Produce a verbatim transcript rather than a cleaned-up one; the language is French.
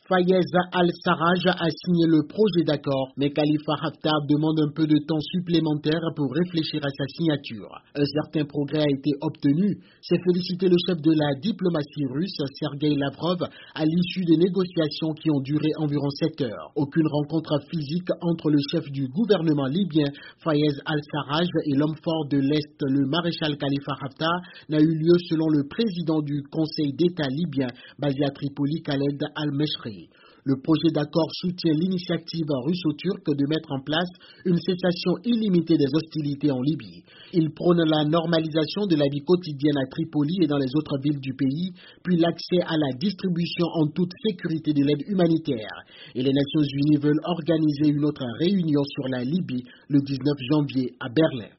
Fayez al-Sarraj a signé le projet d'accord, mais Khalifa Haftar demande un peu de temps supplémentaire pour réfléchir à sa signature. Un certain progrès a été obtenu, s'est félicité le chef de la diplomatie russe, Sergei Lavrov, à l'issue des négociations qui ont duré environ sept heures. Aucune rencontre physique entre le chef du gouvernement libyen, Fayez al-Sarraj, et l'homme fort de l'Est, le maréchal Khalifa Haftar, n'a eu lieu selon le président du Conseil d'État libyen, basé à Tripoli, Khaled al-Meshri. Le projet d'accord soutient l'initiative russo-turque de mettre en place une cessation illimitée des hostilités en Libye. Il prône la normalisation de la vie quotidienne à Tripoli et dans les autres villes du pays, puis l'accès à la distribution en toute sécurité de l'aide humanitaire. Et les Nations Unies veulent organiser une autre réunion sur la Libye le dix-neuf janvier à Berlin.